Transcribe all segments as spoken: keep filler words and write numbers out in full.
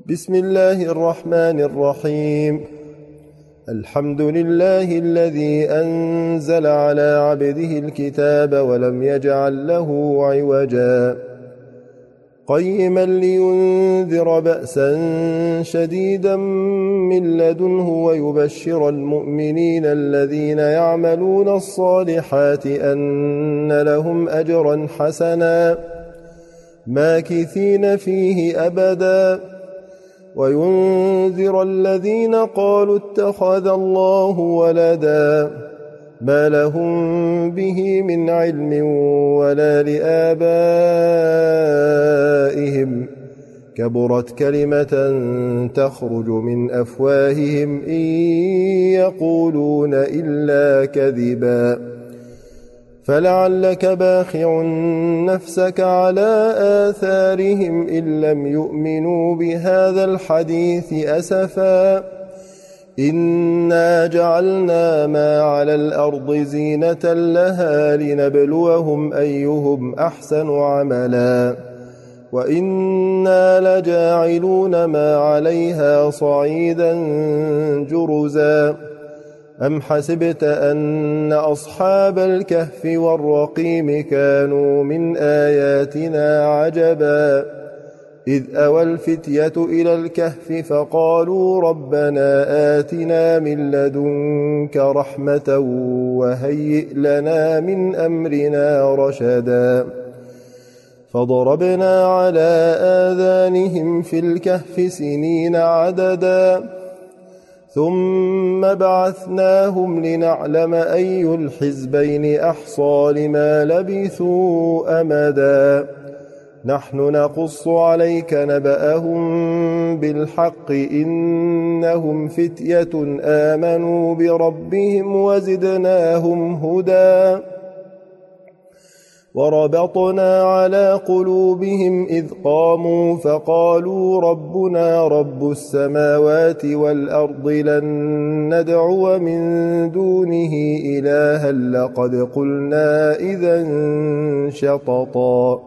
بسم الله الرحمن الرحيم. الحمد لله الذي أنزل على عبده الكتاب ولم يجعل له عوجا قيما لينذر بأسا شديدا من لدنه ويبشر المؤمنين الذين يعملون الصالحات أن لهم أجرا حسنا ماكثين فيه أبدا وينذر الذين قالوا اتخذ الله ولدا ما لهم به من علم ولا لآبائهم كبرت كلمة تخرج من أفواههم إن يقولون إلا كذبا فلعلك باخع نفسك على آثارهم إن لم يؤمنوا بهذا الحديث أسفا إنا جعلنا ما على الأرض زينة لها لنبلوهم أيهم أحسن عملا وإنا لجاعلون ما عليها صعيدا جرزا أم حسبت أن أصحاب الكهف والرقيم كانوا من آياتنا عجبا إذ أوى الفتية إلى الكهف فقالوا ربنا آتنا من لدنك رحمة وهيئ لنا من أمرنا رشدا فضربنا على آذانهم في الكهف سنين عددا ثم بعثناهم لنعلم أي الحزبين أحصى لما لبثوا أمدا نحن نقص عليك نبأهم بالحق إنهم فتية آمنوا بربهم وزدناهم هدى وربطنا على قلوبهم إذ قاموا فقالوا ربنا رب السماوات والأرض لن ندعو من دونه إلها لقد قلنا إذا شططا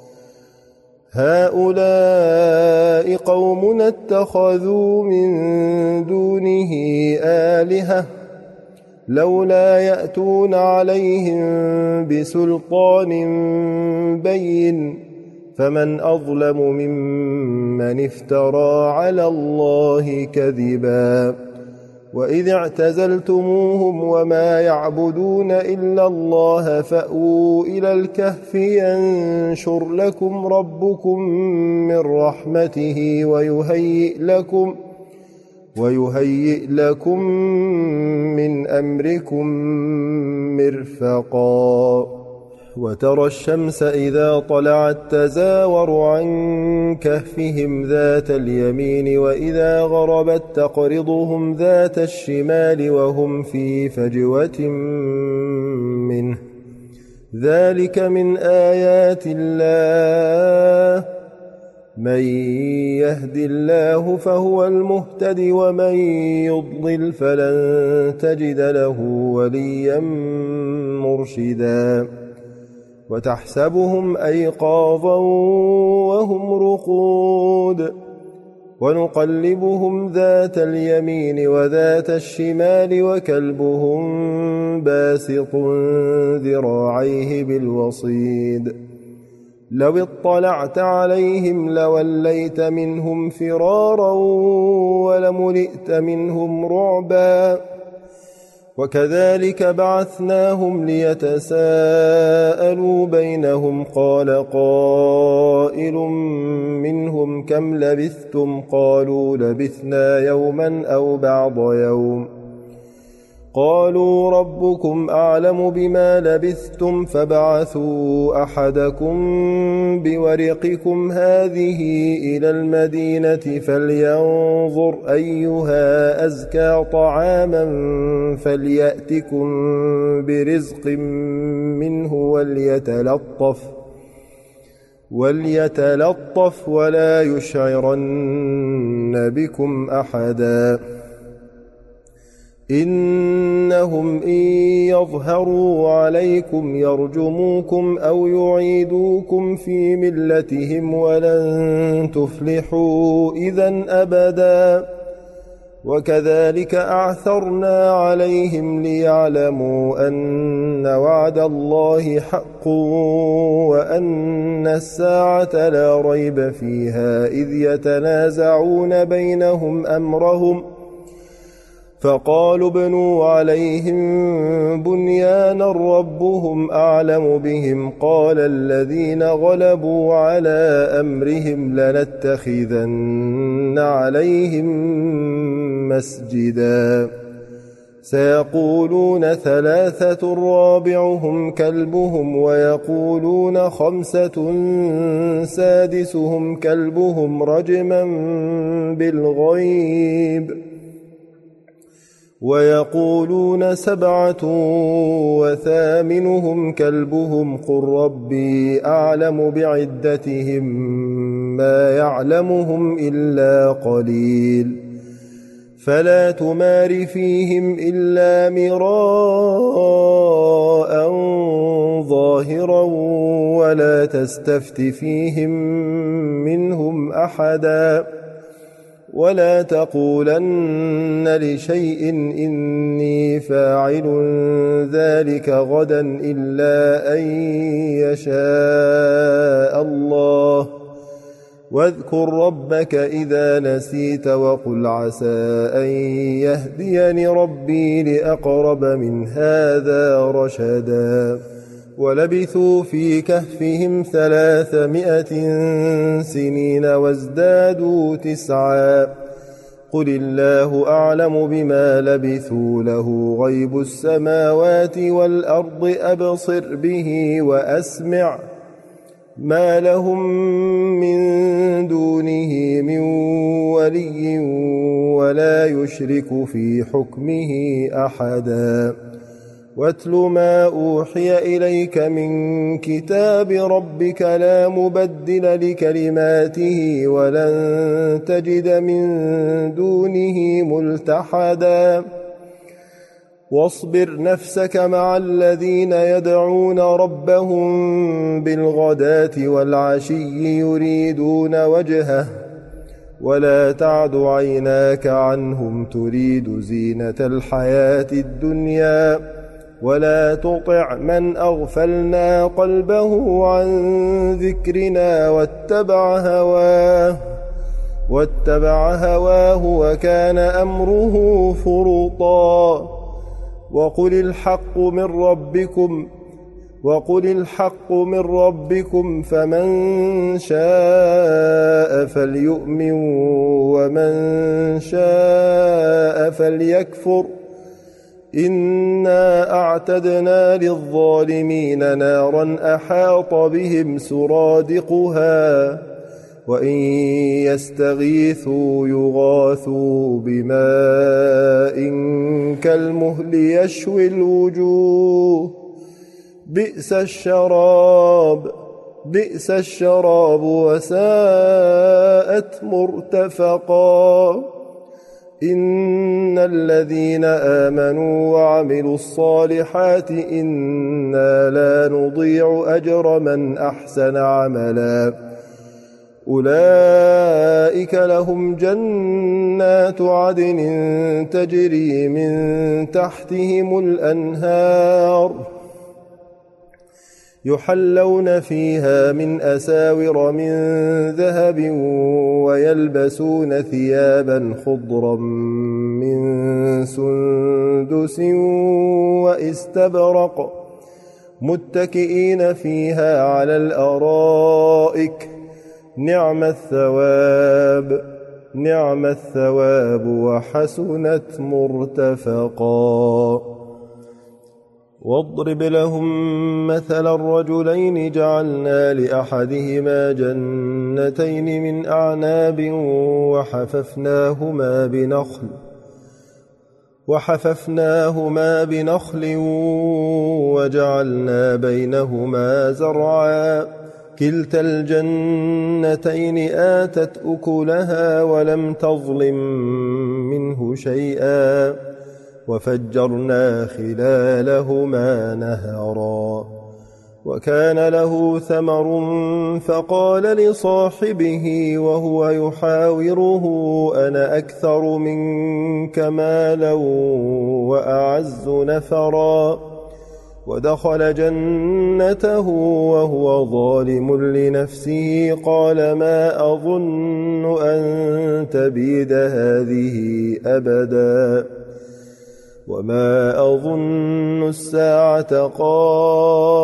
هؤلاء قومنا اتخذوا من دونه آلهة لولا يأتون عليهم بسلطان بين فمن أظلم ممن افترى على الله كذبا وإذ اعتزلتموهم وما يعبدون إلا الله فأووا إلى الكهف ينشر لكم ربكم من رحمته ويهيئ لكم ويهيئ لكم من أمركم مرفقا وترى الشمس إذا طلعت تزاور عن كهفهم ذات اليمين وإذا غربت تقرضهم ذات الشمال وهم في فجوة منه ذلك من آيات الله من يهد الله فهو المهتد ومن يضلل فلن تجد له وليا مرشدا وتحسبهم أيقاظا وهم رقود ونقلبهم ذات اليمين وذات الشمال وكلبهم باسط ذراعيه بالوصيد لو اطلعت عليهم لوليت منهم فرارا ولملئت منهم رعبا وكذلك بعثناهم ليتساءلوا بينهم قال قائل منهم كم لبثتم قالوا لبثنا يوما أو بعض يوم قالوا ربكم أعلم بما لبثتم فابعثوا أحدكم بورقكم هذه إلى المدينة فلينظر أيها أزكى طعاما فليأتكم برزق منه وليتلطف وليتلطف ولا يشعرن بكم أحدا إنهم إن يظهروا عليكم يرجموكم أو يعيدوكم في ملتهم ولن تفلحوا إذن أبدا وكذلك أعثرنا عليهم ليعلموا أن وعد الله حق وأن الساعة لا ريب فيها إذ يتنازعون بينهم أمرهم فقالوا ابنوا عليهم بنيانا ربهم أعلم بهم قال الذين غلبوا على أمرهم لنتخذن عليهم مسجدا سيقولون ثلاثة رابعهم كلبهم ويقولون خمسة سادسهم كلبهم رجما بالغيب ويقولون سبعة وثامنهم كلبهم قل ربي أعلم بعدتهم ما يعلمهم إلا قليل فلا تمار فيهم إلا مراء ظاهرا ولا تستفت فيهم منهم أحدا ولا تقولن لشيء إني فاعل ذلك غدا إلا أن يشاء الله واذكر ربك إذا نسيت وقل عسى أن يهديني ربي لأقرب من هذا رشدا ولبثوا في كهفهم ثلاثمائة سنين وازدادوا تسعا قل الله أعلم بما لبثوا له غيب السماوات والأرض أبصر به وأسمع ما لهم من دونه من ولي ولا يشرك في حكمه أحدا واتل ما أوحي إليك من كتاب ربك لا مبدل لكلماته ولن تجد من دونه ملتحدا واصبر نفسك مع الذين يدعون ربهم بالغداة والعشي يريدون وجهه ولا تعد عيناك عنهم تريد زينة الحياة الدنيا ولا تطع من أغفلنا قلبه عن ذكرنا واتبع هواه واتبع هواه وكان أمره فرطا وقل الحق من ربكم وقل الحق من ربكم فمن شاء فليؤمن ومن شاء فليكفر إنا أعتدنا للظالمين نارا أحاط بهم سرادقها وإن يستغيثوا يغاثوا بماء كالمهل يشوي الوجوه بئس الشراب بئس الشراب وساءت مرتفقا إن الذين آمنوا وعملوا الصالحات إنا لا نضيع أجر من أحسن عملا أولئك لهم جنات عدن تجري من تحتهم الأنهار يحلون فيها من أساور من ذهب ويلبسون ثيابا خضرا من سندس واستبرق متكئين فيها على الأرائك نعم الثواب نعم الثواب وحسنت مرتفقا واضرب لهم مثل الرجلين جعلنا لأحدهما جنتين من أعناب وحففناهما بنخل وحففناهما بنخل وجعلنا بينهما زرعا كلتا الجنتين آتت أكلها ولم تظلم منه شيئا وفجرنا خلالهما نهرا وكان له ثمر فقال لصاحبه وهو يحاوره أنا أكثر منك مالا وأعز نفرا ودخل جنته وهو ظالم لنفسه قال ما أظن أن تبيد هذه أبدا وما أظن الساعة قائمة